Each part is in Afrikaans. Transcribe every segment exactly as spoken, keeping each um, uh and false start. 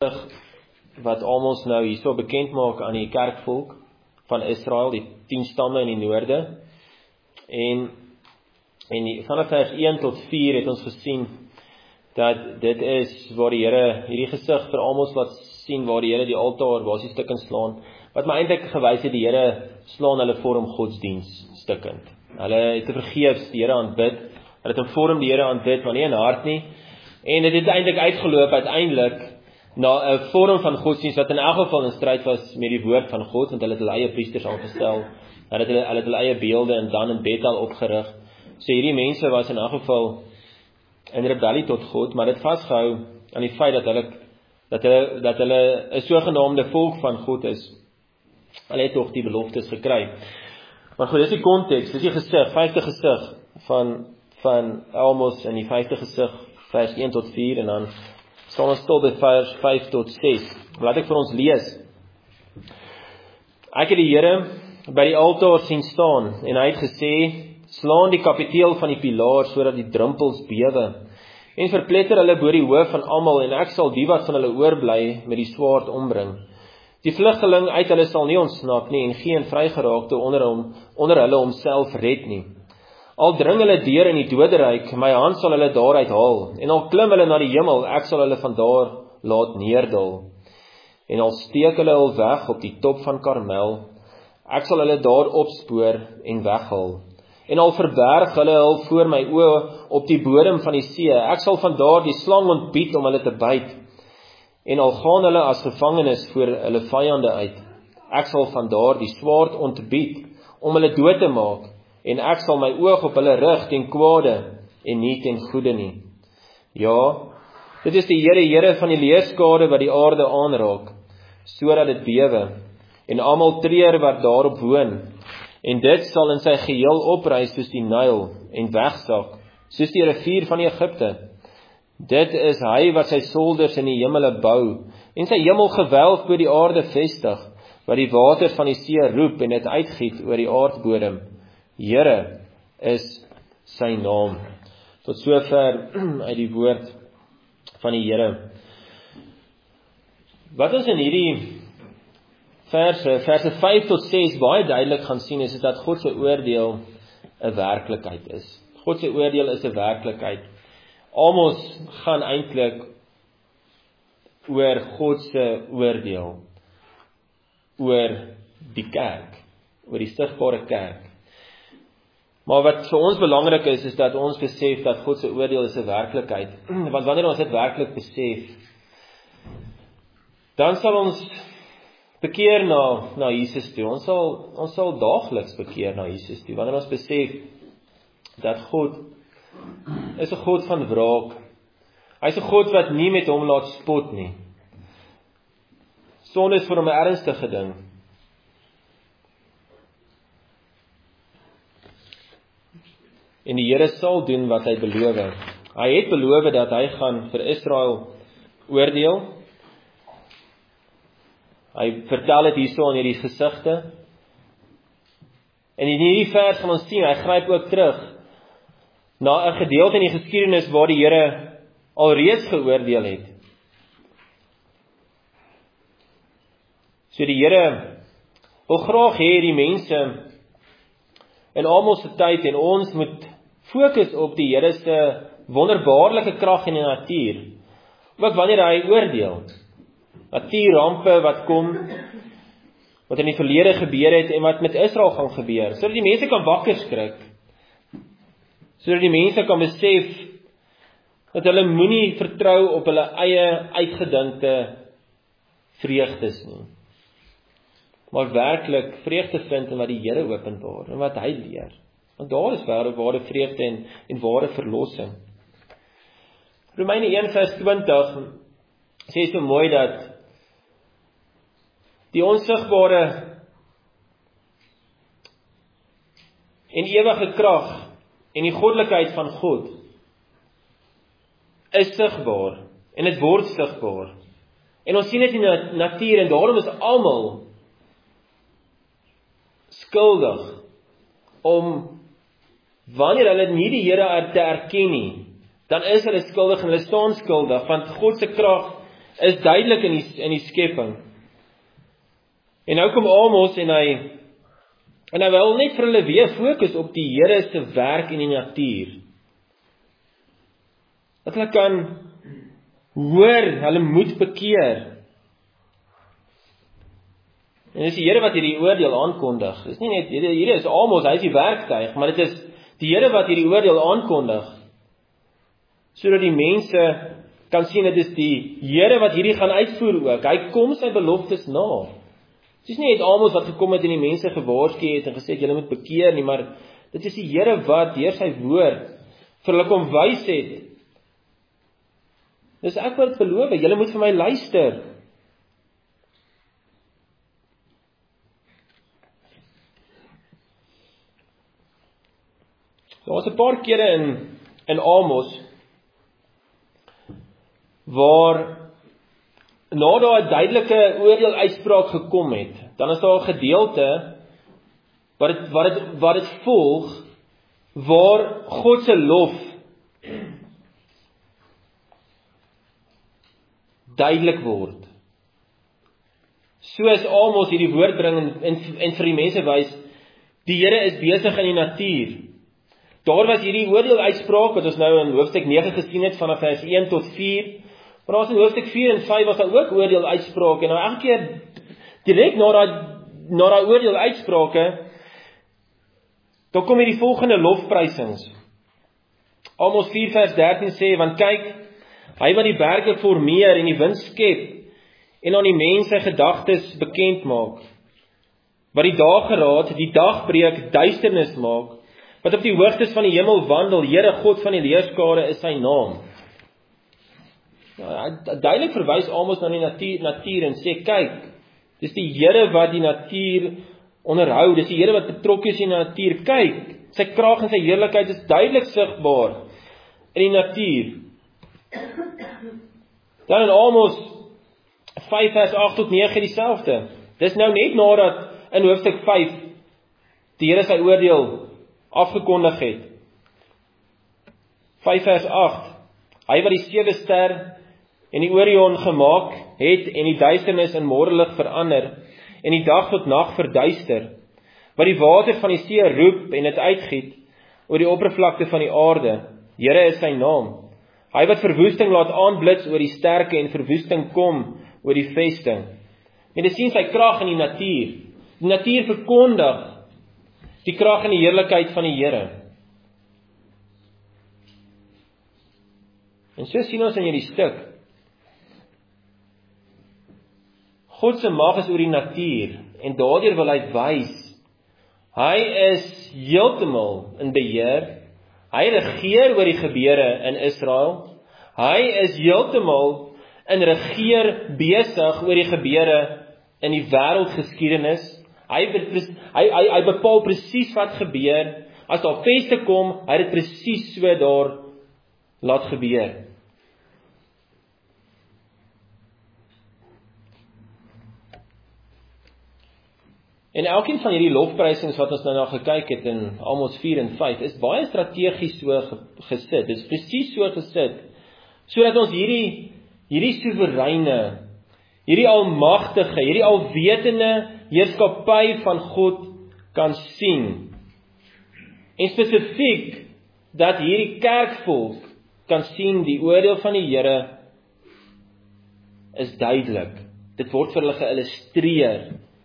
wat Amos nou hierso bekend maak aan die kerkvolk van Israel, die tien stamme in die noorde. En, en die, vanaf vers een tot vier het ons gesien dat dit is waar die Here hierdie gesig vir Amos laat sien, waar die Here die altaar basies stukkend slaan, wat my eintlik gewys het, die Here slaan hulle vorm godsdienst stukkend. Hulle het te vergeefs die Here aanbid, hulle het in vorm die Here aanbid, maar nie in hart nie, en dit het eintlik uitgeloop uiteindelik na 'n vorm van godsdienst wat in elk geval in stryd was met die woord van God, want hulle het hulle eie priesters aangestel, hulle het hulle, hulle, het hulle eie beelde en dan in Bethel opgerig. So hierdie mense was in elk geval in rebellie tot God, maar dit vasgehou aan die feit dat hulle dat hulle dat hulle 'n sogenaamde volk van God is. Hulle het tog die beloftes gekry. Maar goed, dis die konteks, dis die gesig, vyfde gesig van van Amos in die vyfde gesig, vers een tot vier, en dan sal ons stil by vers vyf tot ses. Laat ek vir ons lees. Ek het die Here by die altaar sien staan, en hy het gesê, slaan die kapiteel van die pilaar, sodat die drumpels bewe, en verpletter hulle bo die hoof van almal, en ek sal die wat van hulle oorbly met die swaard ombring. Die vlugteling uit hulle sal nie ontsnap nie, en geen vrygeraakte onder hom, onder hulle homself red nie. Al dring hulle deur in die doderyk, my hand sal hulle daaruit haal, en al klim hulle na die hemel, ek sal hulle van daar laat neerdal. En al steek hulle hul weg op die top van Karmel, ek sal hulle daar opspoor en weghaal. En al verberg hulle hul voor my oë op die bodem van die see, ek sal van daar die slang ontbied om hulle te byt. En al gaan hulle as gevangenes voor hulle vyande uit, ek sal van daar die swaard ontbied om hulle dood te maak, en ek sal my oog op hulle rig ten kwade en nie ten goede nie. Ja, dit is die Here, Here van die leerskade wat die aarde aanraak, sodat dit bewe, en almal treur wat daarop woon, en dit sal in sy geheel oprys soos die Nyl, en wegsak, soos die rivier van Egipte. Dit is hy wat sy solders in die hemele bou, en sy hemelgewelf bo die aarde vestig, wat die waters van die see roep, en dit uitgiet oor die aardbodem. Here is sy naam. Tot sover uit die woord van die Here. Wat ons in hierdie verse, verse vyf tot ses baie duidelik gaan sien, is, is dat God se oordeel 'n werklikheid is. God se oordeel is 'n werklikheid. Amos gaan eintlik oor God se oordeel, oor die kerk, oor die sigbare kerk. Maar wat vir ons belangrik is, is dat ons besef dat God se oordeel is 'n werklikheid. Want wanneer ons dit werklik besef, dan sal ons bekeer na, na Jesus toe. Ons sal, ons sal daagliks bekeer na Jesus toe, wanneer ons besef dat God is 'n God van wraak. Hy is 'n God wat nie met hom laat spot nie. Sonde is vir hom 'n ernstige ding. En die Here sal doen wat hy beloof. Hy het beloof dat hy gaan vir Israel oordeel. Hy vertel dit hierso in hierdie gesigte. En in hierdie vers gaan ons sien, hy gryp ook terug na 'n gedeelte in die geskiedenis waar die Here alreeds geoordeel het. So die Here wil graag hê die mense in Amos se tyd en ons moet fokus op die Here se wonderbaarlike krag in die natuur. Ook wanneer hy oordeel. Natuurrampe wat kom, wat in die verlede gebeur het en wat met Israel gaan gebeur, sodat die mense kan wakker skrik. Sodat die mense kan besef dat hulle moenie vertrou op hulle eie uitgedinkte vreugdes nie, maar werklik vreugde vind in wat die Here openbaar en wat hy leer. Want daar is ware ware vreugde en, en ware verlossing. Romeine een vers twintig sê so mooi dat die onsigbare en ewige krag en die goddelikheid van God is sigbaar en dit word sigbaar. En ons sien dit in die natuur en daarom is almal skuldig om wanneer hulle nie die Here te erken nie, dan is hulle skuldig en hulle staan skuldig, want God se krag is duidelik in die, in die skepping. En nou kom Amos en hy en hy wil net vir hulle weer fokus op die Here se werk in die natuur. Dat hulle kan hoor, hulle moet bekeer. En dis die Here wat hierdie oordeel aankondig. Dis nie net hierdie is Amos, hy is die werktuig, maar dit is die Here wat hierdie oordeel aankondig. Sodat die mense kan sien dit is die Here wat hierdie gaan uitvoer ook. Hy kom sy beloftes na. Dit is nie net Amos wat gekom het en die mense gewaarsku het en gesê het julle moet bekeer nie, maar dit is die Here wat deur sy woord vir hulle kom wys het. Dis ek wat beloof, julle moet vir my luister. Daar was 'n paar kere in in Amos waar na daar 'n duidelike oordeel uitspraak gekom het, dan is daar 'n gedeelte wat dit wat dit wat dit volg waar God se lof duidelik word. Soos Amos hierdie woord bring en, en, en vir die mense wys, die Here is besig in die natuur. Daar was hierdie oordeel uitspraak wat ons nou in hoofstuk nege gesien het vanaf vers een tot vier. Maar daar was in hoofstuk vier en vyf was daar ook oordeel uitsprake en nou elke keer direk na daai na daai oordeel uitsprake dan kom hier die volgende lofprysings. Amos vier vers dertien sê, want kyk, hy wat die berge formeer en die wind skep en aan die mense gedagtes bekend maak, wat die dageraad, die dagbreek duisternis maak, wat op die hoogtes van die hemel wandel, Here God van die leerskare is sy naam. Ja, duidelik verwys Amos na die natuur, natuur en sê, kyk, dis die Here wat die natuur onderhou, dis die Here wat betrokke is in die natuur, kyk, sy krag en sy heerlikheid is duidelik sigbaar in die natuur. Dan in Amos vyf vers agt tot nege dieselfde. Dis nou net nadat in hoofstuk vyf die Here sy oordeel afgekondig het. vyf vers agt. Hy wat die sewe ster en die Orion gemaak het en die duisternis in môrelig verander en die dag tot nag verduister, wat die water van die see roep en dit uitgiet oor die oppervlakte van die aarde. Here is sy naam. Hy wat verwoesting laat aanblits oor die sterke en verwoesting kom oor die vesting. En dit sien sy krag in die natuur. Die natuur verkondig die krag en die heerlikheid van die Here. En so sien ons in hierdie stuk. God se mag is oor die natuur en daardeur wil hy wys hy is heeltemal in beheer. Hy regeer oor die gebeure in Israel. Hy is heeltemal in regeer besig oor die gebeure in die wêreldgeskiedenis. Hy, hy, hy, hy bepaal presies wat gebeur. As daar peste kom, hy het dit presies so daar laat gebeur. En elkeen van hierdie lofprysings wat ons nou na gekyk het in Amos vier en vyf is baie strategies so gesit. Dit is presies so gesit sodat ons hierdie hierdie soewereine, hierdie almagtige, hierdie alwetende heerskappy van God kan sien. En spesifiek dat hierdie kerkvolk kan sien die oordeel van die Here is duidelik. Dit word vir hulle geïllustreer.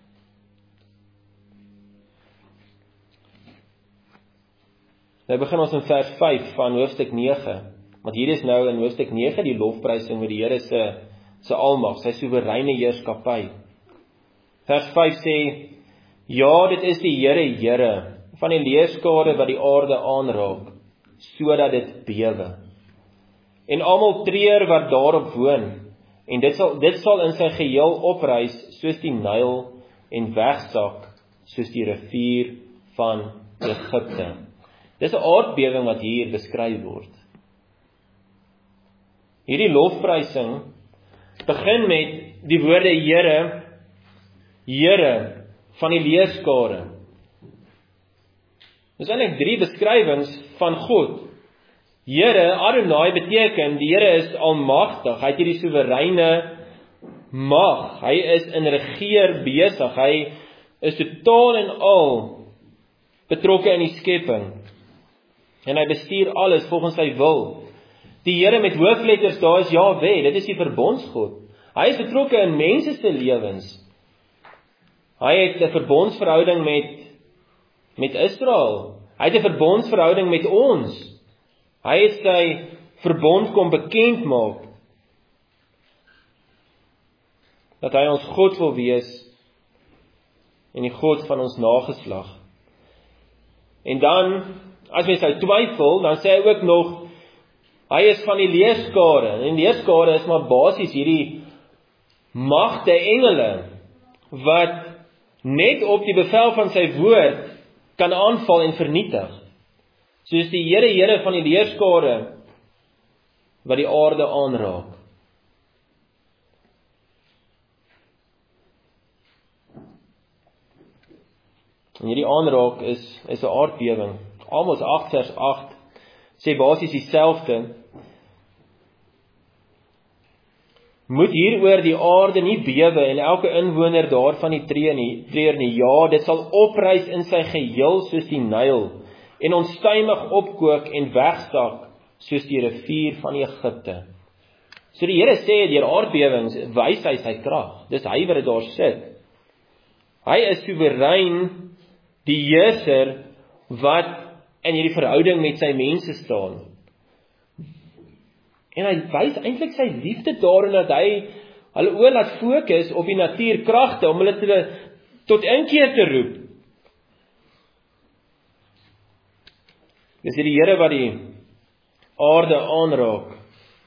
Nou begin ons in vers vyf van hoofstuk nege, want hier is nou in hoofstuk nege die lofprysing met die Here se se almag, sy soewereine heerskappy. Vers vyf sê, ja, dit is die Here, Here, van die leerskare wat die aarde aanraak, sodat dit bewe. En almal treur wat daarop woon, en dit sal, dit sal in sy geheel oprys, soos die Nyl, en wegsak, soos die rivier van Egipte. Dis 'n aardbewing wat hier beskryf word. Hierdie lofprysing begin met die woorde Here, Here van die leerskare. Dis eintlik drie beskrywings van God. Here, Adonai beteken die Here is almagtig. Hy het hierdie soewereine mag, hy is in regeer besig, hy is totaal en al betrokke in die skepping, en hy bestuur alles volgens sy wil. Die Here met hoofletters, daar is Jahwe, dit is die verbondsgod. Hy is betrokke in mense se lewens. Hy het 'n verbondsverhouding met, met Israel. Hy het 'n verbondsverhouding met ons. Hy het sy verbond kom bekend maak. Dat hy ons God wil wees, en die God van ons nageslag. En dan, as mens nou twyfel, dan sê hy ook nog, hy is van die leerskare, en die leerskare is maar basies hierdie magte engele, wat net op die bevel van sy woord kan aanval en vernietig. Soos die Here Here van die leerskare wat die aarde aanraak. En hierdie aanraak is, is 'n aardbewing. Amos agt vers agt sê basies dieselfde. Moet hieroor die aarde nie bewe en elke inwoner daarvan nie treur nie, treur nie. Ja, dit sal oprys in sy geheel soos die Nyl en onstuimig opkook en wegsak soos die rivier van Egipte. So die Here sê deur aardbewings wys hy sy krag. Dis hy wat dit daar sit. Hy is soewerein, die heerser wat in hierdie verhouding met sy mense staan. En hy wys eintlik sy liefde daarin dat hy hulle oor laat fokus op die natuurkragte om hulle te, tot inkeer te roep. Dis die Here wat die aarde aanraak,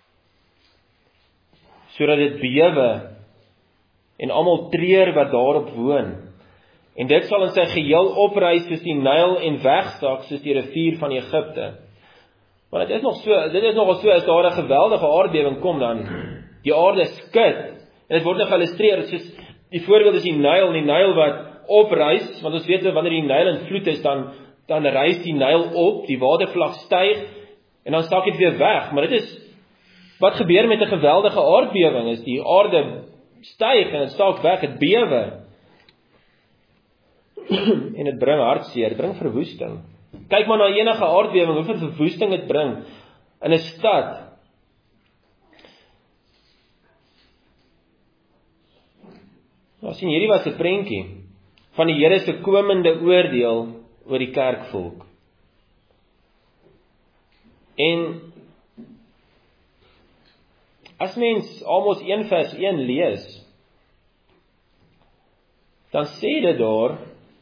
sodat dit bewe en almal treur wat daarop woon. En dit sal in sy geheel oprys soos die Nyl en wegsak soos die rivier van Egipte. Maar dit is nog so, dit is nogal so, as daar 'n geweldige aardbewing kom dan, die aarde skud, en dit word nog geillustreer, soos die voorbeeld is die Nyl, en die Nyl wat oprys, want ons weet wanneer die Nyl in vloed is, dan, dan rys die Nyl op, die watervlak styg, en dan sak dit weer weg, maar dit is, wat gebeur met 'n geweldige aardbewing, is die aarde styg, en het sak weg, het bewe, en dit bring hartseer, dit bring verwoesting. Kyk maar na enige aardbewing, hoeveel verwoesting dit bring in 'n stad. Nou sien, hierdie was 'n prentjie van die Here se komende oordeel oor die kerkvolk. En as mens Amos een vers een lees, dan sê dit daar,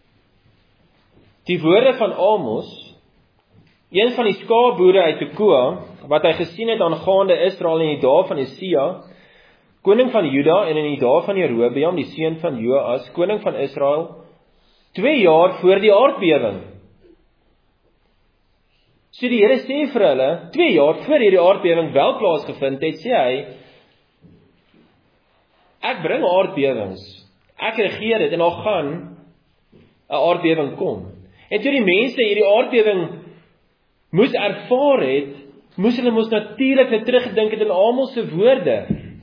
die woorde van Amos, een van die skaapboere uit Tekoa, wat hy gesien het aangaande Israel in die dae van Josia, koning van Juda, en in die dae van Jerobeam, die seun van Joas, koning van Israel, twee jaar voor die aardbewing. So die Here sê vir hulle, twee jaar voor hierdie aardbewing wel plaasgevind het, sê hy, ek bring aardbewings, ek regeer dit, en daar gaan 'n aardbewing kom. En toe die mense hierdie aardbewing moes ervaar het, moes hulle mos natuurlik net teruggedink het in Amos se woorde.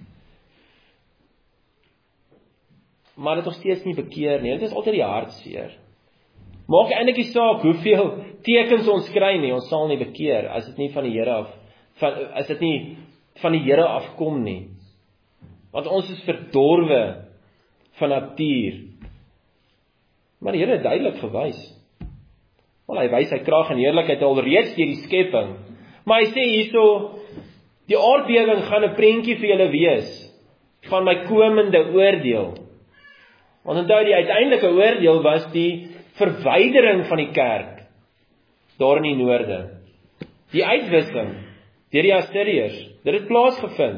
Maar dit nog steeds nie bekeer nie, dit is altyd die hartseer. Maak eintlik nie saak hoeveel tekens ons kry nie, ons sal nie bekeer, as dit nie van die Here af, van, as dit nie van die Here afkom nie. Want ons is verdorwe van natuur. Maar die Here het duidelik gewys. Wel, hy wys sy krag en heerlikheid alreeds deur die skepping. Maar hy sê hierso, die aardbewing gaan 'n prentjie vir julle wees van my komende oordeel. Want onthou, die uiteindelike oordeel was die verwydering van die kerk daar in die noorde. Die uitwissing deur die Assiriërs. Dit het plaasgevind.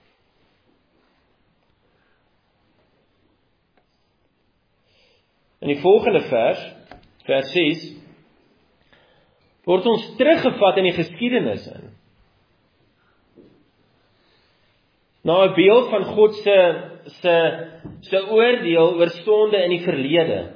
In die volgende vers, vers ses, word ons teruggevat in die geskiedenis in. Na 'n beeld van God se se se oordeel oor sonde in die verlede.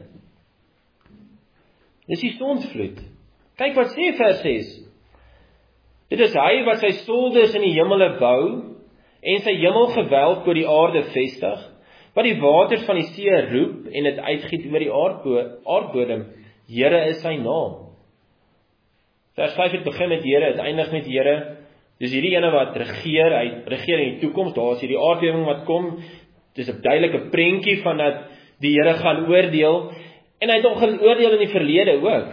Dis die sondsvloed. Kyk wat sê vers ses. Dit is hy wat sy solders in die hemele bou en sy hemelgewelf oor die aarde vestig. Wat die waters van die see roep en dit uitgiet oor die aardbo- aardbodem, Here is sy naam. Vers vyf het begin met Here, het eindig met Here. Dis hierdie ene wat regeer, hy regeer in die toekoms, daar is hierdie aardbewing wat kom, dis 'n duidelike prentjie van dat die Here gaan oordeel, en hy het ook geoordeel in die verlede ook.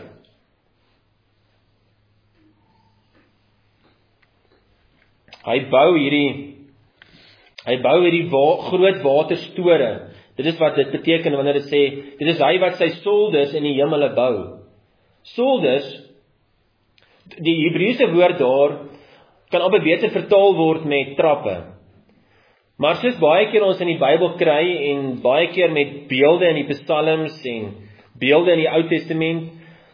Hy bou hierdie, hy bou hierdie wa, groot waterstore, dit is wat dit beteken wanneer dit sê, dit is hy wat sy solders in die hemele bou. Solders, die Hebreëse woord daar, kan amper beter vertaal word met trappe. Maar soos baie keer ons in die Bybel kry, en baie keer met beelde in die psalms, en beelde in die Ou Testament,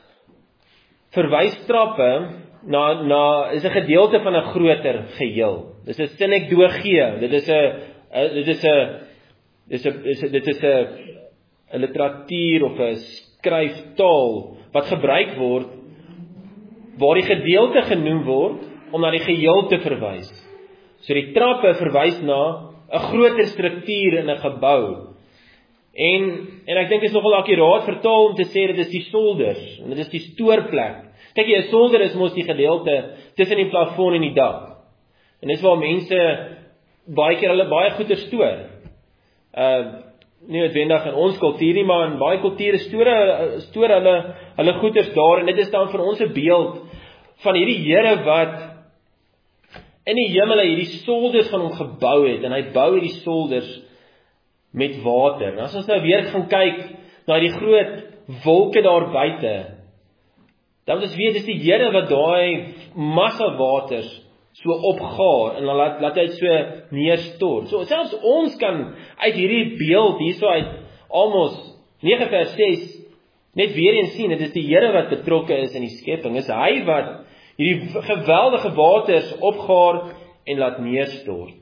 verwys trappe, na, na, is 'n gedeelte van 'n groter geheel. Dit is 'n sinekdogie, dit is 'n, dit is 'n, dit is 'n, dit is 'n, 'n literatuur of 'n skryftaal, wat gebruik word, waar die gedeelte genoem word, om na die geheel te verwys. So die trappe verwys na 'n groter struktuur in 'n gebou. En, en ek dink dit is nogal akkuraat vertaal om te sê, dit is die solders, en dit is die stoorplek. Kyk jy, 'n solder is mos die gedeelte tussen die plafon en die dak. En dis waar mense baie keer hulle baie goeder stoor. Uh, nie noodwendig in ons kultuur nie, maar in baie kulture stoor, stoor hulle, hulle goeders daar, en dit is dan vir ons 'n beeld van hierdie Here wat in die hemel hierdie solders van hom gebou het, en hy bou hierdie solders met water. En as ons nou weer gaan kyk na die groot wolke daar buite, dan moet ons weet, dis die Here wat daai massa waters so opgaar, en dan laat, laat hy het so neerstort. So selfs ons kan uit hierdie beeld, hierso uit Amos nege vers ses, net weer eens sien, dit is die Here wat betrokke is in die skepping, is hy wat hierdie geweldige waters opgaar en laat neerstort.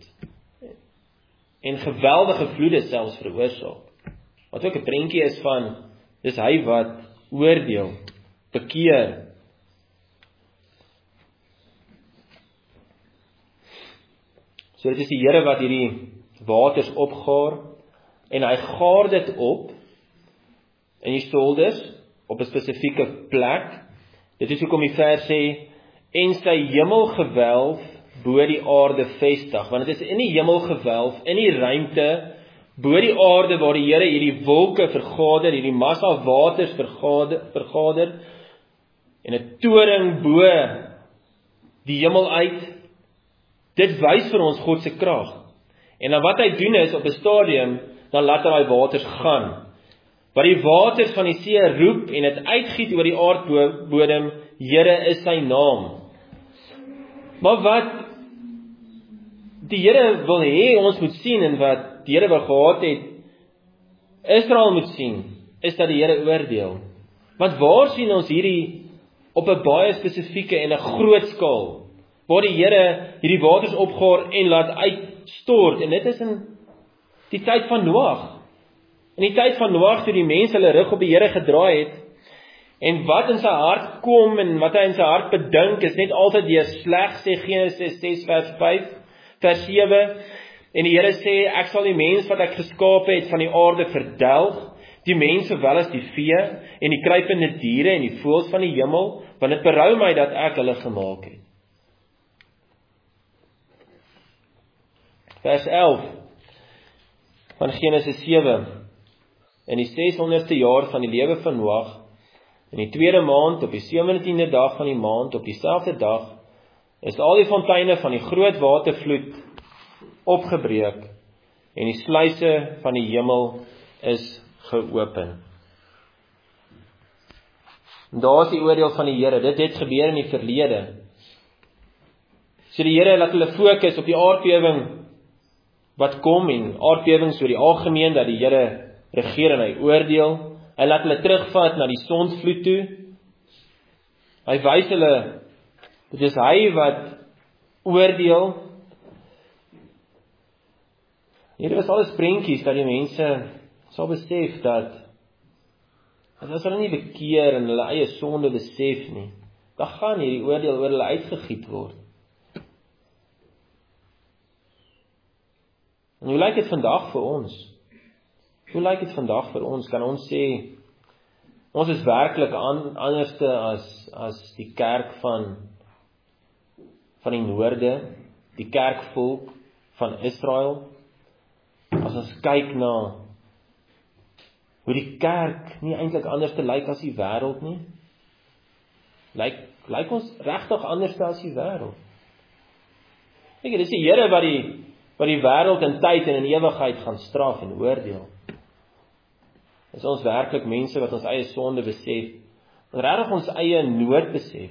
En geweldige vloede selfs veroorsaak. Wat ook 'n prentjie is van, dis hy wat oordeel, bekeer. So dit is die Here wat hierdie waters opgaar, en hy gaar dit op in die solders, op 'n spesifieke plek. Dit is hoekom die vers sê, en sy hemelgewelf bo die aarde vestig, want dit is in die hemelgewelf, in die ruimte, bo die aarde waar die Here hierdie wolke vergader, hierdie massa waters vergader, vergader en 'n toring bo die hemel uit. Dit wys vir ons God se krag. En dan wat hy doen is, op 'n stadium, dan laat hy daai waters gaan. Wat die waters van die see roep en dit uitgiet oor die aardbodem, Here is sy naam. Maar wat die Here wil hê ons moet sien, en wat die Here wil gehad het Israel moet sien, is dat die Here oordeel. Want waar sien ons hierdie op 'n baie spesifieke en 'n groot skaal, waar die Here hierdie waters opgaar en laat uitstort, en dit is in die tyd van Noag. In die tyd van Noag, toe die mense hulle rug op die Here gedraai het, en wat in sy hart kom, en wat hy in sy hart bedink, is net altyd deur sleg, sê Genesis ses vers vyf, vers sewe, en die Here sê, ek sal die mens wat ek geskape het van die aarde verdelg, die mens sowel as die vee, en die kruipende diere, en die voëls van die hemel, want dit berou my dat ek hulle gemaak het. Vers elf, van Genesis sewe, in die seshonderdste jaar van die lewe van Noag, in die tweede maand, op die sewentiende dag van die maand, op dieselfde dag, is al die fonteine van die groot watervloed opgebreek, en die sluise van die hemel is geopen. En daar is die oordeel van die Here, dit het gebeur in die verlede. So die Here laat hulle fokus op die aardbewing wat kom, en aardbewings oor die algemeen, dat die Here regeer en hy oordeel. Hy laat hulle terugvat na die sondvloed toe. Hy wys hulle, dit is hy wat oordeel. Hier is alles prentjies dat die mense sal besef dat, dat as hulle nie bekeer en hulle eie sonde besef nie, dan gaan hierdie oordeel oor hulle uitgegiet word. En hoe lyk dit vandag vir ons? Hoe lyk dit vandag vir ons? Kan ons sê, ons is werklik an, anderste as, as die kerk van, van die noorde, die kerkvolk van Israel? As ons kyk na hoe die kerk nie eintlik anderste lyk as die wêreld nie, lyk, lyk ons regtig anderste as die wêreld? Ek dis die Here wat die, wat die wêreld in tyd en in ewigheid gaan straf en oordeel. Is ons werklik mense wat ons eie sonde besef, en regtig ons eie nood besef?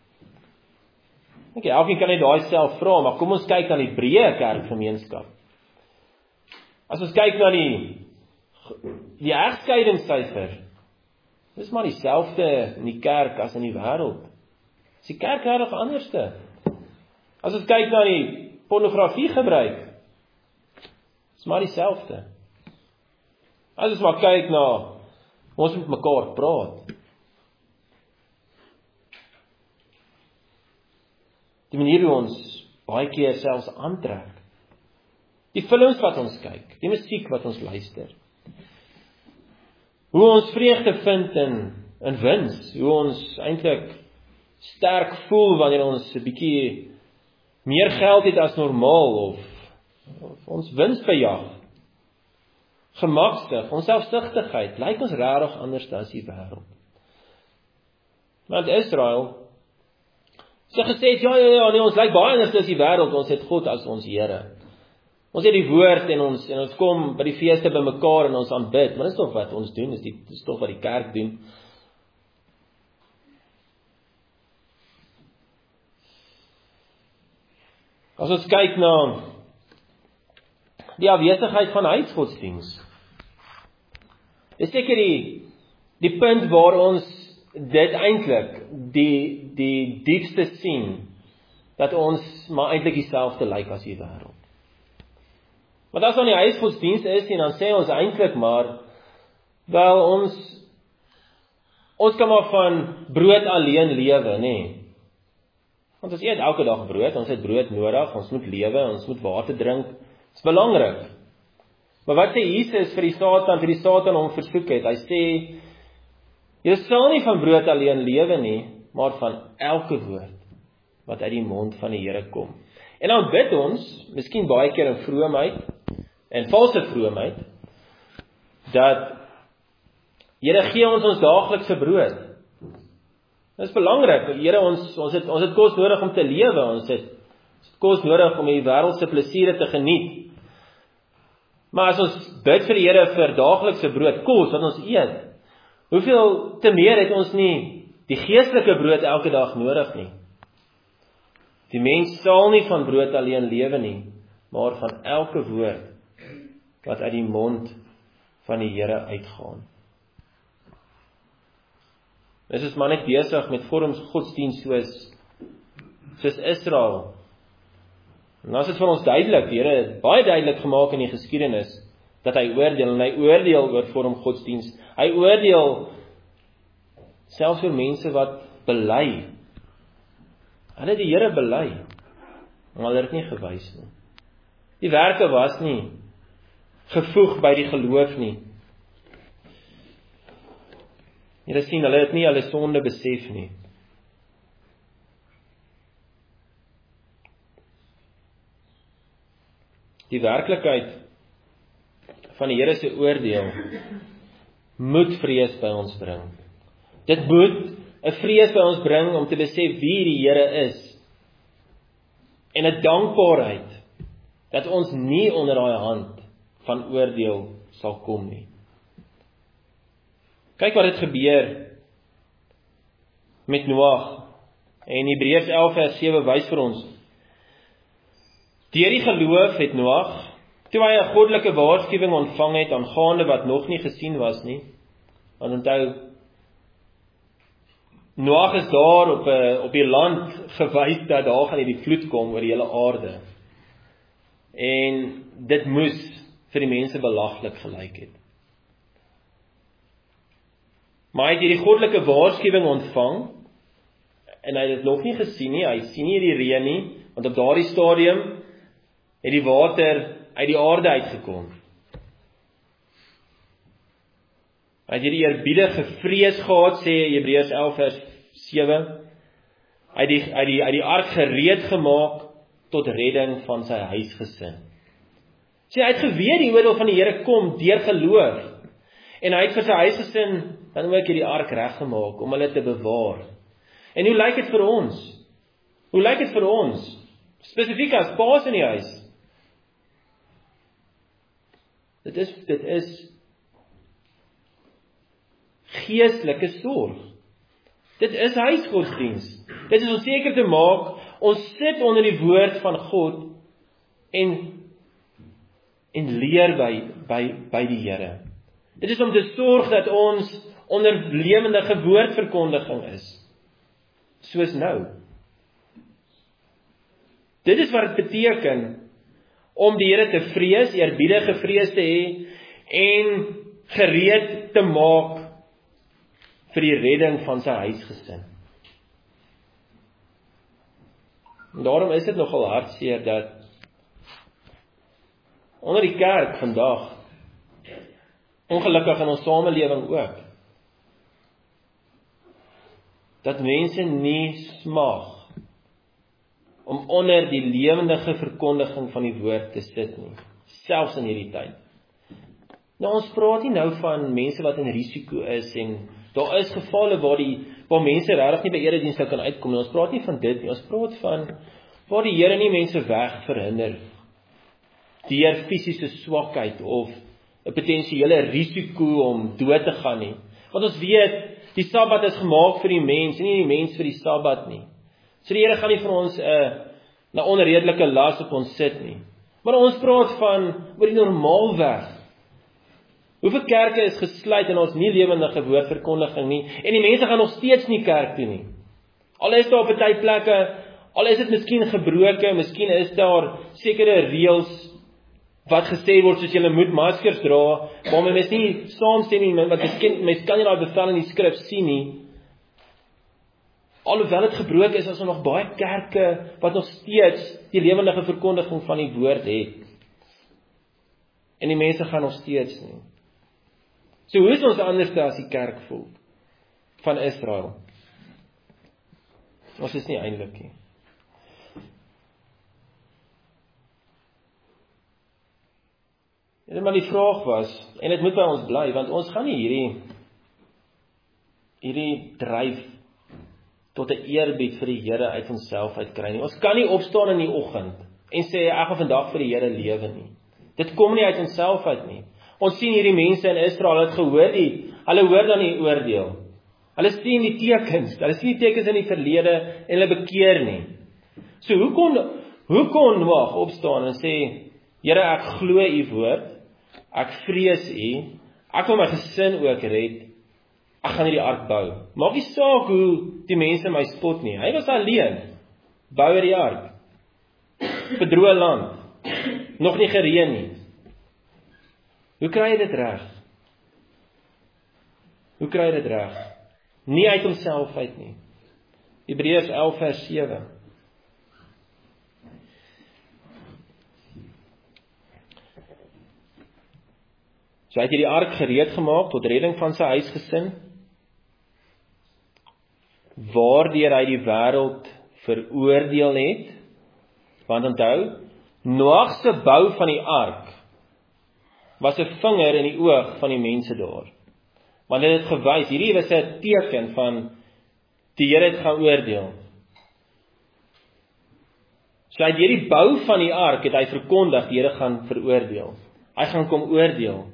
Ek elkeen kan net daai self vra, maar kom ons kyk na die breë kerkgemeenskap. As ons kyk na die die egskeidingssyfer, dis maar dieselfde in die kerk as in die wêreld. Is die kerk regtig anderste? As ons kyk na die pornografie gebruik, is maar dieselfde. As ons maar kyk na, ons met mekaar praat. Die manier hoe ons baie keer selfs aantrek. Die films wat ons kyk, die musiek wat ons luister. Hoe ons vreugde vind in, in wins, hoe ons eintlik sterk voel wanneer ons 'n bietjie meer geld het as normaal, of, of ons wins bejag. Gemakstig, ons selfsugtigheid, lyk ons regtig anders as die wêreld. Want Israel sy gesê, ja, ja, ja, nee, ons lyk baie anders as die wêreld, ons het God as ons Here. Ons het die woord en ons en ons kom by die feeste bymekaar en ons aanbid, maar dis tog wat ons doen, is die dis tog wat die kerk doen. As ons kyk na die afwesigheid van huisgodsdiens, is seker die die punt waar ons dit eintlik die die diepste sien, dat ons maar eintlik dieselfde lyk as die wêreld. Want as ons die huisgodsdienst is, en dan sê ons eintlik maar, wel ons, ons kan maar van brood alleen lewe, nee. Want ons eet elke dag brood, ons het brood nodig, ons moet lewe, ons moet water drink, dit is belangrik. Maar wat sê Jesus vir die Satan, vir die Satan hom versoek het? Hy sê, jy sal nie van brood alleen lewe nie, maar van elke woord wat uit die mond van die Here kom. En dan bid ons, miskien baie keer in vroomheid, en valse vroomheid, dat Here gee ons ons daaglikse brood. Dit is belangrik, Here ons, ons, het, ons het kos nodig om te lewe, ons het, ons het kos nodig om die wêreldse plesiere te geniet. Maar as ons bid vir die Here vir daaglikse brood, kos wat ons eet, hoeveel te meer het ons nie die geestelike brood elke dag nodig nie? Die mens sal nie van brood alleen lewe nie, maar van elke woord wat uit die mond van die Here uitgaan. Dis is maar net besig met vorms godsdienst soos, soos Israel. En dan is dit vir ons duidelik, die Here het baie duidelik gemaak in die geskiedenis, dat hy oordeel, en hy oordeel oor vorm godsdienst. Hy oordeel selfs oor mense wat bely. Hulle het die Here bely, maar hulle het nie gewys nie. Die werke was nie gevoeg by die geloof nie. Jy sien, hulle het nie hulle sonde besef nie. Die werklikheid van die Here se oordeel moet vrees by ons bring. Dit moet 'n vrees by ons bring om te besef wie die Here is. En 'n dankbaarheid dat ons nie onder daai hand van oordeel sal kom nie. Kyk wat het gebeur met Noag. En Hebreërs elf vers sewe wys vir ons. Deur die geloof het Noag, toe hy 'n goddelike waarskuwing ontvang het aangaande wat nog nie gesien was nie. Want onthou, Noag is daar op 'n op die land gewys dat daar gaan die vloed kom oor die hele aarde. En dit moes vir die mense belaglik gelyk het. Maar hy het hierdie goddelike waarskuwing ontvang, en hy het dit nog nie gesien nie, hy sien nie die reën nie, want op daardie stadium het die water uit die aarde uitgekom. Hy het hierdie eerbiedige vrees gehad, sê Hebreërs elf vers sewe. Hy het die, hy het die, hy het die ark gereed gemaak tot redding van sy huisgesin. Sê, hy het geweet die oordeel van die Here kom deur geloof. En hy het vir sy huisgesin dan ook hierdie ark reggemaak om hulle te bewaar. En hoe lyk dit vir ons? Hoe lyk dit vir ons? Spesifiek as paas in die huis. Dit is, dit is geestelike sorg. Dit is huisgodsdiens. Dit is om seker te maak, ons sit onder die woord van God en, en leer by, by, by die Here. Dit is om te sorg dat ons onder lewendige woordverkondiging is. Soos nou. Dit is wat dit beteken om die Here te vrees, eerbiedige vrees te hê en gereed te maak vir die redding van sy huisgesin. En daarom is dit nogal hartseer dat onder die kerk vandag, ongelukkig in ons samelewing ook, dat mense nie smag om onder die lewendige verkondiging van die woord te sit nie, selfs in hierdie tyd. Nou ons praat nie nou van mense wat in risiko is en daar is gevalle waar die waar mense regtig nie by eredienste kan uitkom nie. Ons praat nie van dit nie. Ons praat van waar die Here nie mense weg verhinder deur fisiese swakheid of 'n potensiële risiko om dood te gaan nie. Want ons weet die Sabbat is gemaak vir die mens, nie die mens vir die Sabbat nie. So die Here gaan nie vir ons 'n uh, 'n onredelike las op ons sit nie. Maar ons praat van oor die normaalweg. Hoeveel kerke is gesluit en ons nie lewendige woordverkondiging nie, en die mense gaan nog steeds nie kerk toe nie. Al is daar op baie plekke, al is dit miskien gebroke, miskien is daar sekere reëls wat gesê word soos julle moet maskers dra, maar mens nie saamstem nie, want mens kan nie daai bevel in die skrif sien nie. Alhoewel dit gebroken is, as er nog baie kerke wat nog steeds die lewendige verkondiging van die woord het. En die mense gaan nog steeds nie. So hoe is ons anders as die kerk voel van Israel? Ons is nie eintlik nie. En maar die vraag was, en dit moet by ons bly, want ons gaan nie hierdie hierdie dryf tot 'n eerbied vir die Here uit onsself uitkry nie. Ons kan nie opstaan in die oggend en sê ek gaan vandag vir die Here lewe nie. Dit kom nie uit onsself uit nie. Ons sien hierdie mense in Israel het gehoor die, hulle hoor dan die oordeel. Hulle sien die tekens, hulle sien die tekens in die verlede en hulle bekeer nie. So hoe kon hoe kon Noag opstaan en sê, Here, ek glo u woord, ek vrees u, ek wil my gesin ook red, ek gaan hierdie ark bou. Maak nie saak hoe die mense my spot nie. Hy was alleen. Bou hierdie ark. Bedroë land. Nog nie gereën nie. Hoe kry hy dit reg? Hoe kry hy dit reg? Nie uit homself uit nie. Hebreërs elf vers sewe. So hy het hierdie ark gereed gemaak tot redding van sy huisgesin, waardeur hy die wêreld veroordeel het. Want onthou, Noag se bou van die ark was 'n vinger in die oog van die mense daar. Want dit het gewys, hierdie was 'n teken van die Here het gaan oordeel. So uit hierdie bou van die ark het hy verkondig, die Here gaan veroordeel. Hy gaan kom oordeel.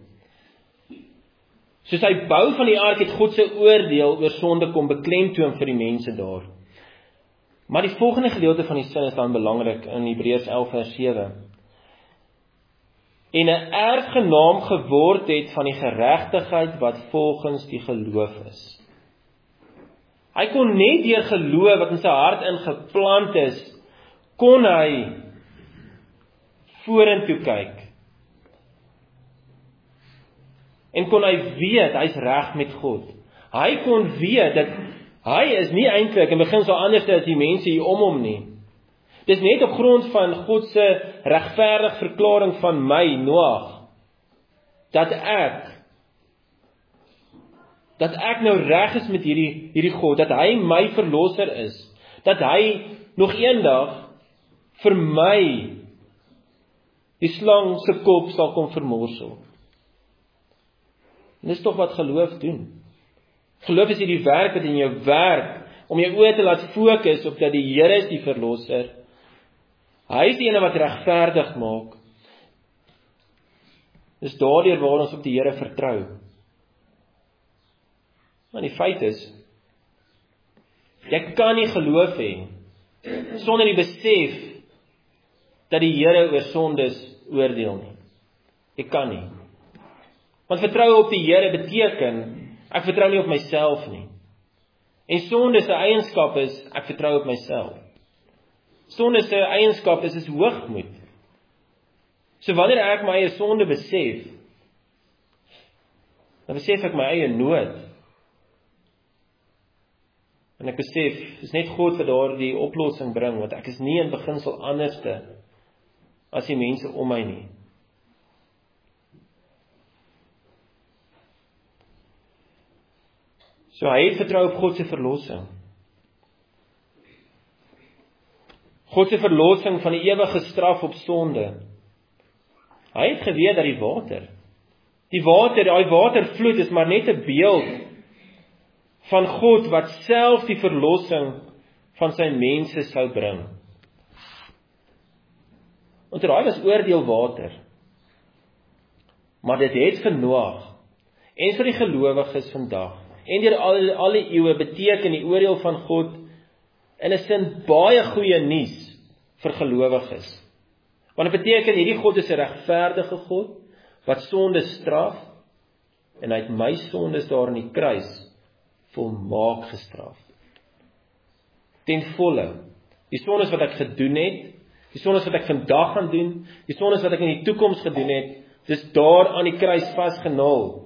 Soos hy bou van die ark het God se oordeel oor sonde kom beklemtoon vir die mense daar. Maar die volgende gedeelte van die sin is dan belangrik in Hebreërs elf vers sewe. En 'n erfgenaam geword het van die geregtigheid wat volgens die geloof is. Hy kon net deur geloof wat in sy hart ingeplant is, kon hy vorentoe kyk. En kon hy weet, hy's reg met God. Hy kon weet dat hy is nie eintlik in begin so anders as die mense hier om hom nie. Dis net op grond van God se regverdige verklaring van my, Noag, dat ek dat ek nou reg is met hierdie, hierdie God, dat hy my verlosser is, dat hy nog eendag vir my die slang se kop sal kom vermorsel. En dis tog wat geloof doen. Geloof is hierdie werk wat in jou werk, om jou oë te laat fokus op dat die Here is die verlosser. Hy is die ene wat regverdig maak. Dis daardeur waar ons op die Here vertrou. Maar die feit is, jy kan nie geloof hê sonder die besef dat die Here oor sondes oordeel nie. Jy kan nie. Want vertrou op die Here beteken, ek vertrou nie op myself nie. En sonde se eienskap is, ek vertrou op myself. Sonde se eienskap is, is hoogmoed. So wanneer ek my eie sonde besef, dan besef ek my eie nood. En ek besef, is net God wat daar die oplossing bring, want ek is nie in beginsel anderste as die mense om my nie. So hy het vertrou op God se verlossing. God se verlossing van die ewige straf op sonde. Hy het geweet dat die water, die water, die watervloed is maar net 'n beeld van God wat self die verlossing van sy mense sou bring. Want daai was oordeelwater. Maar dit het vir Noag en vir die gelowiges vandag en deur al al die eeue beteken die oordeel van God in 'n sin baie goeie nuus vir gelowiges. Want dit beteken hierdie God is 'n regverdige God wat sonde straf en hy het my sondes daar in die kruis volmaak gestraf. Ten volle. Die sondes wat ek gedoen het, die sondes wat ek vandag gaan doen, die sondes wat ek in die toekoms gedoen het, dis daar aan die kruis vasgenaal.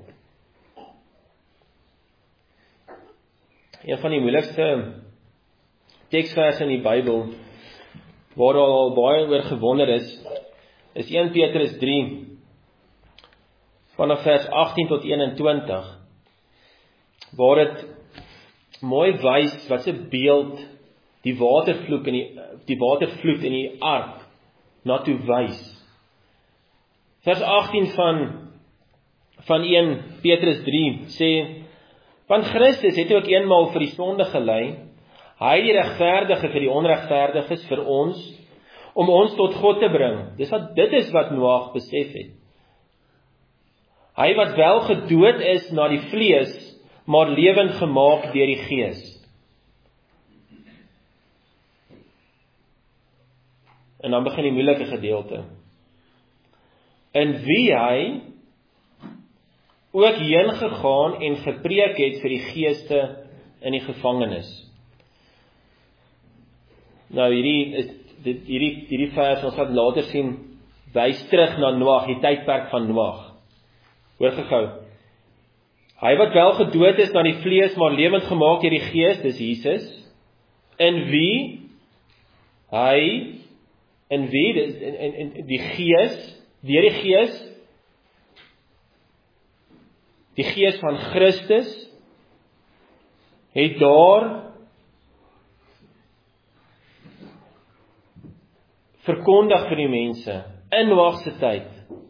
Een van die moeilikste teksverse in die Bybel, waar daar al baie oor gewonder is, is Eerste Petrus drie, vanaf vers agttien tot eenentwintig, waar dit mooi wys wat 'n beeld die watervloed in die die watervloed in die ark na toe wys. Vers agttien van van Eerste Petrus drie sê: Want Christus het ook eenmaal vir die sonde gelei, hy die regverdige vir die onregverdiges vir ons, om ons tot God te bring. Dis wat dit is wat Noag besef het. Hy wat wel gedood is na die vlees, maar lewend gemaak deur die Gees. En dan begin die moeilike gedeelte. In wie hy ook heen gegaan en gepreek het vir die geeste in die gevangenis. Nou hierdie is dit hierdie hierdie vers ons gaan later sien wys terug na Noag, die tydperk van Noag. Hoor gehou. Hy wat wel gedood is na die vlees, maar lewend gemaak deur die Gees, dis Jesus. In wie hy in wie dis in, in, in die Gees, deur die Gees, die Gees van Christus het daar verkondig vir die mense in Noag se tyd.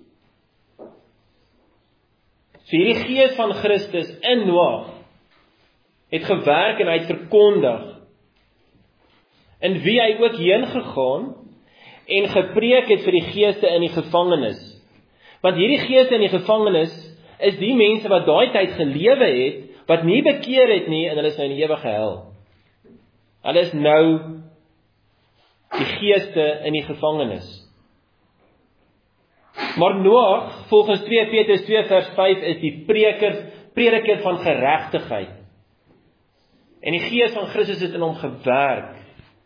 So hierdie Gees van Christus in Noag het gewerk en hy het verkondig in wie hy ook heen gegaan en gepreek het vir die geeste in die gevangenis. Want hierdie geeste in die gevangenis is die mense wat daai tyd gelewe het, wat nie bekeer het nie en hulle is nou in die ewige hel. Hulle is nou die geeste in die gevangenis. Maar Noag, volgens twee Petrus twee vers vyf, is die preker, prediker van geregtigheid. En die Gees van Christus het in hom gewerk.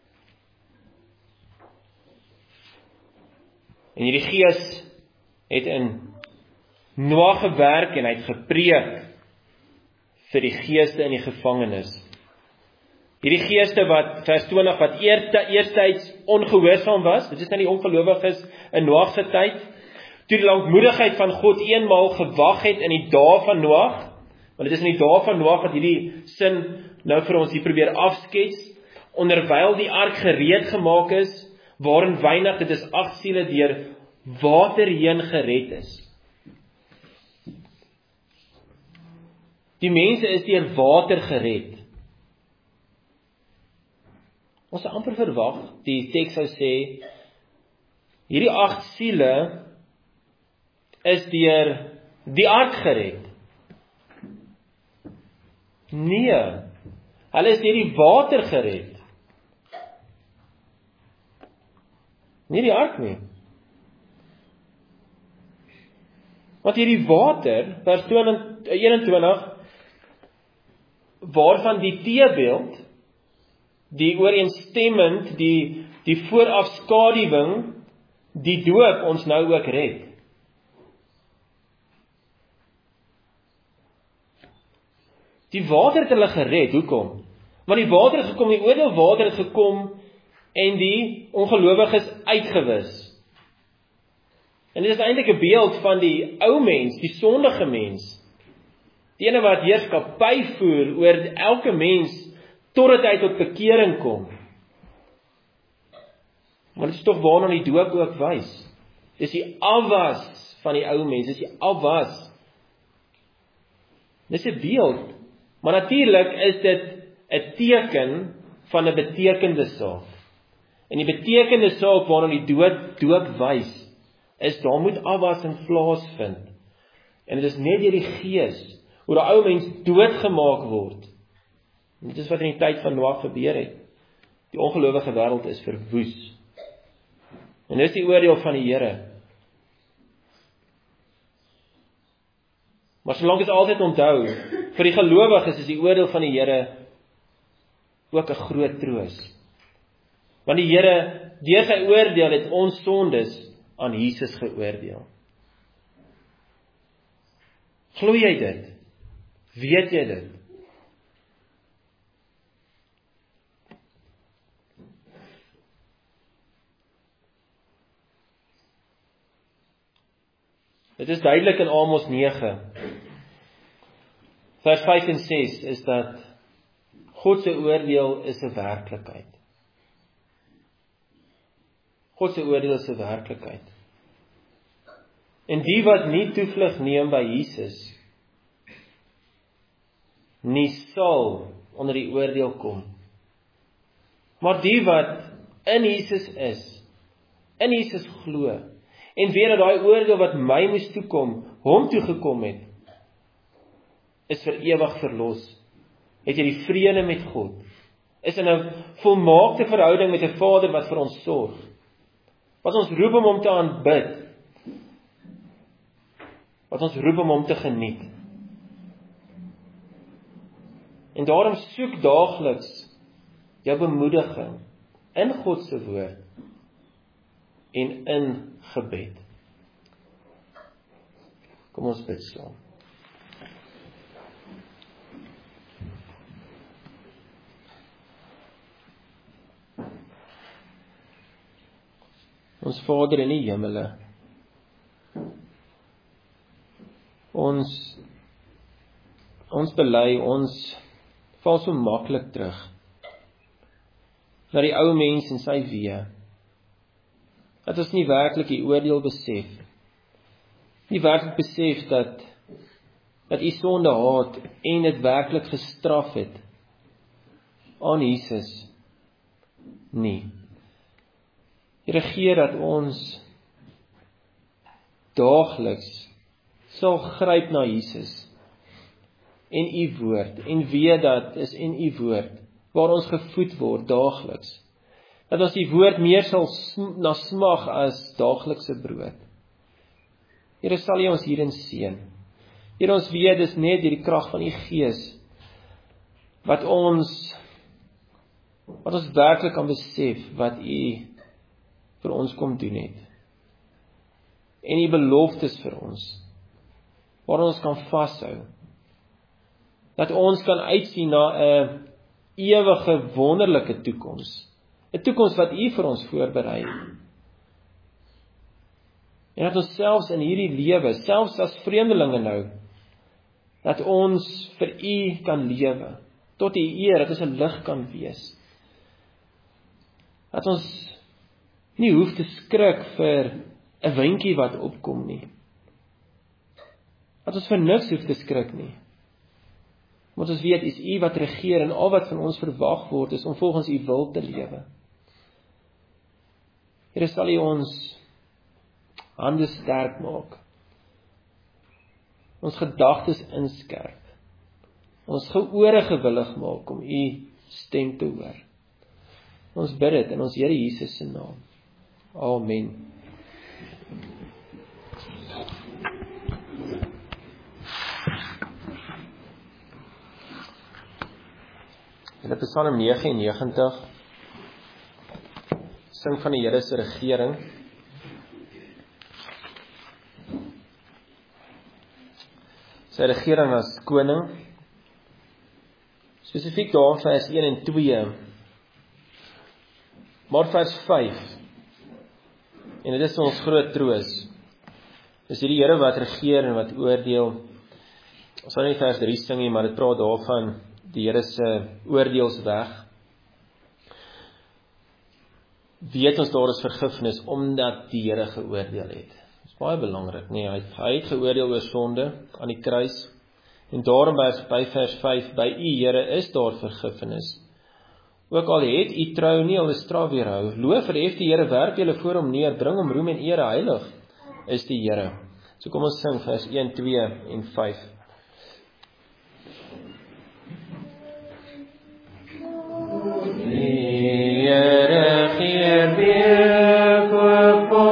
En hierdie Gees het in Noag gewerk en hy het gepreek vir die geeste in die gevangenis. Hierdie geeste wat, vers twintig, wat eerstyds ongehoorsaam was, dit is nou die ongelowiges in Noag se tyd, toe die lankmoedigheid van God eenmaal gewag het in die dae van Noag, Want dit is in die dae van Noag wat hierdie sin nou vir ons hier probeer afskets, onderwyl die ark gereed gemaak is, waarin weinig, dit is agt siele deur water heen gered is. Die mense is deur water gered. Ons sou amper verwag, die teks sou sê, hierdie agt siele is deur die ark gered. Nee, hulle is deur die water gered. Nie die ark nie. Want hierdie water, vers eenentwintig, waarvan die teebeeld, die ooreenstemmend, die, die voorafskaduwing, die doop ons nou ook red. Die water het hulle gered, hoekom? Want die water het gekom, die oordeelwater het gekom, en die ongelowiges uitgewis. En dit is eintlik 'n beeld van die ou mens, die sondige mens. Die ene wat heerskappy voer oor elke mens, totdat hy tot bekering kom. Maar dit is tog waarna die doop ook wys. Dis die afwas van die ou mens, dis die afwas. Dis 'n beeld, maar natuurlik is dit 'n teken van 'n betekende saak. En die betekende saak waarna die doop doop wys, is daar moet afwassing plaasvind. En dit is net deur die Gees, hoe die ou mens doodgemaak word. En dit is wat in die tyd van Noag gebeur het. Die ongelowige wêreld is verwoes. En dis die oordeel van die Here. Maar solank ons altyd onthou, vir die gelowiges is die oordeel van die Here ook 'n groot troos. Want die Here, deur sy oordeel, het ons sondes aan Jesus geoordeel. Glo jy dit? Weet jy dit? Dit is duidelik in Amos nege. Vers vyf en ses is dat God se oordeel is 'n werklikheid. God se oordeel is 'n werklikheid. En die wat nie toevlug neem by Jesus nie sal onder die oordeel kom. Maar die wat in Jesus is, in Jesus glo, en weet dat daai oordeel wat my moes toekom, hom toegekom het, is vir ewig verlos. Het jy die vrede met God, is in 'n volmaakte verhouding met 'n Vader wat vir ons sorg. Wat ons roep om hom te aanbid, wat ons roep om hom te geniet. En daarom soek daagliks jou bemoediging in God se woord en in gebed. Kom ons bid saam. Ons Vader in die hemele, ons ons bely, ons val so maklik terug na die ou mens en sy weë, dat ons nie werklik die oordeel besef, nie werklik besef dat dat U sonde haat en dit werklik gestraf het aan Jesus nie. Here, gee dat ons daagliks sal gryp na Jesus en U woord, en weet dat is in U woord waar ons gevoed word daagliks, dat ons die woord meer sal sm- na smag as daaglikse brood. Here, sal U ons hierin seën. Here, ons weet dis net deur die krag van U Gees wat ons wat ons werklik kan besef wat U vir ons kom doen het. En U beloftes vir ons, waar ons kan vashou. Dat ons kan uitsien na 'n ewige wonderlike toekoms. 'n Toekoms wat U vir ons voorberei. En dat ons selfs in hierdie lewe, selfs as vreemdelinge nou, dat ons vir U kan lewe, tot U eer, dat ons 'n lig kan wees. Dat ons nie hoef te skrik vir 'n windjie wat opkom nie. Dat ons vir niks hoef te skrik nie. Want ons weet, is U wat regeer en al wat van ons verwag word, is om volgens U wil te lewe. Here, sal U ons hande sterk maak. Ons gedagtes inskerp. Ons gehoore gewillig maak om U stem te hoor. Ons bid dit in ons Here Jesus se naam. Amen. In Psalm negenennegentig sing van die Here se regering. Sy regering as koning. Spesifiek daar vers een en twee. Maar vers vyf. En dit is ons groot troos. Dis hierdie Here wat regeer en wat oordeel. Ons sal nie vers drie sing nie, maar dit praat daarvan die Here se oordeelsweg. Weet ons daar is vergifnis omdat die Here geoordeel het. Dit is baie belangrik, nee, hy, hy het geoordeel oor sonde aan die kruis. En daarom by vers vyf, by U Here is daar vergifnis. Ook al het U trou nie al 'n straf weerhou, loof verhef die Here, werp julle voor hom neer, bring hom roem en ere, heilig is die Here. So kom ons sing vers een, twee en vyf. Die Here